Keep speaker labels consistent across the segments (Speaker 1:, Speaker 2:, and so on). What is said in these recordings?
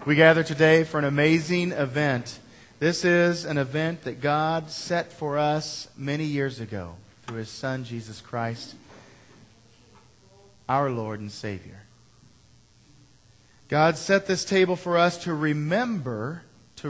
Speaker 1: We gather today for an amazing event. This is an event that God set for us many years ago through His Son, Jesus Christ, our Lord and Savior. God set this table for us to remember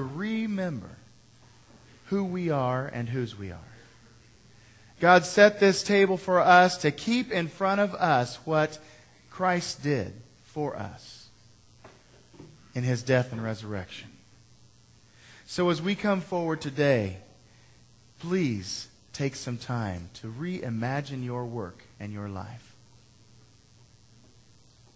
Speaker 1: who we are and whose we are. God set this table for us to keep in front of us what Christ did for us in His death and resurrection. So as we come forward today, please take some time to reimagine your work and your life.